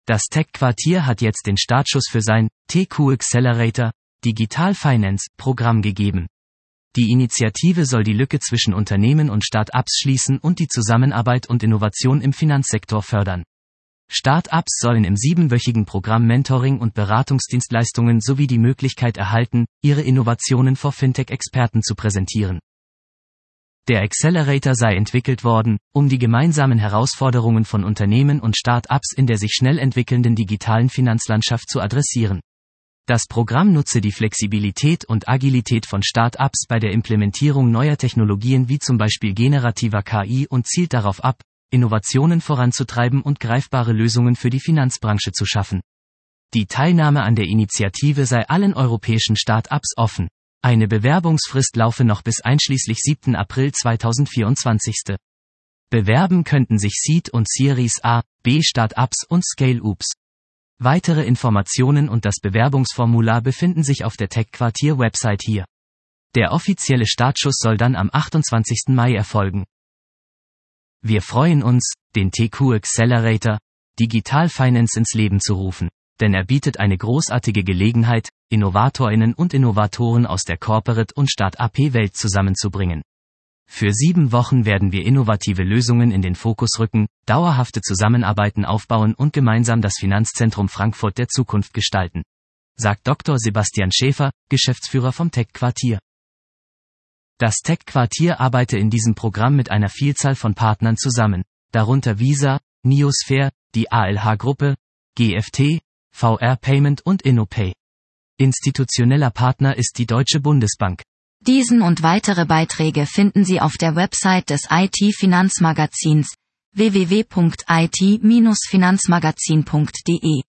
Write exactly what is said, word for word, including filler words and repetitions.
Das Tech-Quartier hat jetzt den Startschuss für sein T Q Accelerator Digital Finance Programm gegeben. Die Initiative soll die Lücke zwischen Unternehmen und Start-ups schließen und die Zusammenarbeit und Innovation im Finanzsektor fördern. Start-ups sollen im siebenwöchigen Programm Mentoring und Beratungsdienstleistungen sowie die Möglichkeit erhalten, ihre Innovationen vor Fintech-Experten zu präsentieren. Der Accelerator sei entwickelt worden, um die gemeinsamen Herausforderungen von Unternehmen und Start-ups in der sich schnell entwickelnden digitalen Finanzlandschaft zu adressieren. Das Programm nutze die Flexibilität und Agilität von Start-ups bei der Implementierung neuer Technologien wie zum Beispiel generativer K I und zielt darauf ab, Innovationen voranzutreiben und greifbare Lösungen für die Finanzbranche zu schaffen. Die Teilnahme an der Initiative sei allen europäischen Start-ups offen. Eine Bewerbungsfrist laufe noch bis einschließlich siebten April zweitausendvierundzwanzig. Bewerben könnten sich Seed und Series A, B Start-ups und Scale-Ups. Weitere Informationen und das Bewerbungsformular befinden sich auf der Tech-Quartier-Website hier. Der offizielle Startschuss soll dann am achtundzwanzigsten Mai erfolgen. Wir freuen uns, den T Q Accelerator Digital Finance ins Leben zu rufen, denn er bietet eine großartige Gelegenheit, InnovatorInnen und Innovatoren aus der Corporate- und Start-up-Welt zusammenzubringen. Für sieben Wochen werden wir innovative Lösungen in den Fokus rücken, dauerhafte Zusammenarbeiten aufbauen und gemeinsam das Finanzzentrum Frankfurt der Zukunft gestalten, sagt Doktor Sebastian Schäfer, Geschäftsführer vom Tech-Quartier. Das Tech-Quartier arbeite in diesem Programm mit einer Vielzahl von Partnern zusammen, darunter Visa, Niosphere, die A L H-Gruppe, G F T, V R Payment und InnoPay. Institutioneller Partner ist die Deutsche Bundesbank. Diesen und weitere Beiträge finden Sie auf der Website des I T-Finanzmagazins w w w punkt i t Bindestrich finanzmagazin punkt d e.